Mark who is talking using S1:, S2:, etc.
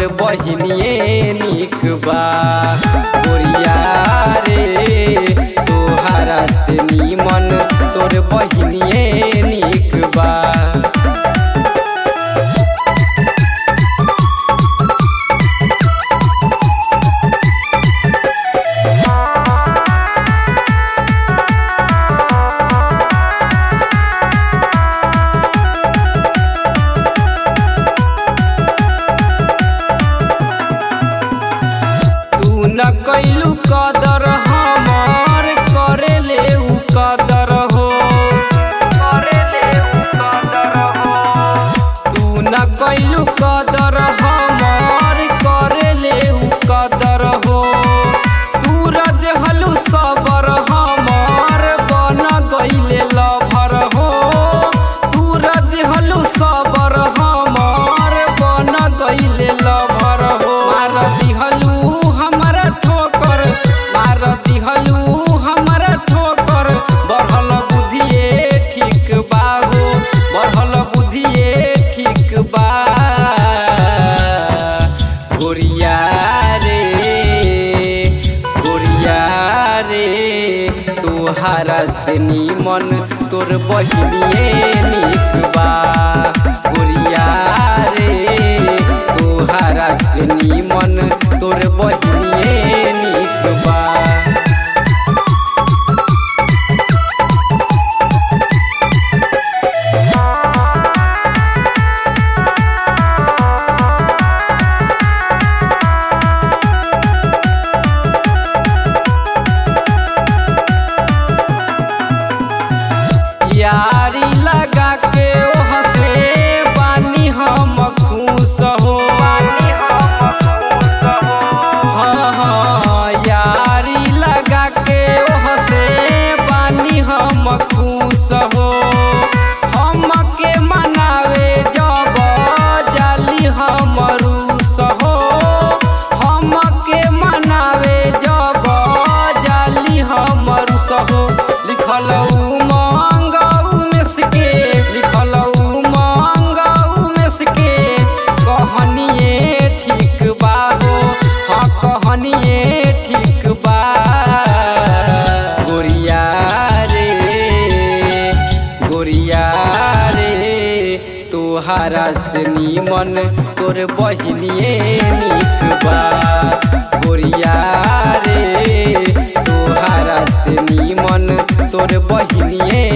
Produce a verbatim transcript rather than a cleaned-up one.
S1: तोर बहिनिए निक बा गोरिया रे तोहरा से नीमन तोर बहिनिए निक बा। न कैलू कदर हमार करे ले उ कदर हो करे ले उ कदर हो तू न कैलू कदर हमार करे ले उ कदर हो तू रद हलू सबर हमार बन गईले लभर हो तू रद हलू सबर हमार बन गईले लभर हो मार दिहलू मार दिहलू हमारा ठोकर बढ़ल बुद्धिए ठीक बा हो बढ़ल बुद्धिए ठीक बा गोरिया रे गोरिया रे तोहरा से नीमन तोर बहिनिए निक बा गोरिया रे तोहरा से नीमन तोर बहिनिए निक बा। यारी लगा के ओह से बानी हम खुश हो हाँ हाँ यारी लगा के ओह से बानी हम खुश हो हम के मनावे जब जाली हम रूस हो हम के मनावे जब जाली हम रूस हो लिखल ठीक बा गोरिया रे गोरिया रे तोहरा से नीमन तोर बहिनिए निक बा गोरिया रे तोहरा से नीमन तोर बहिनिए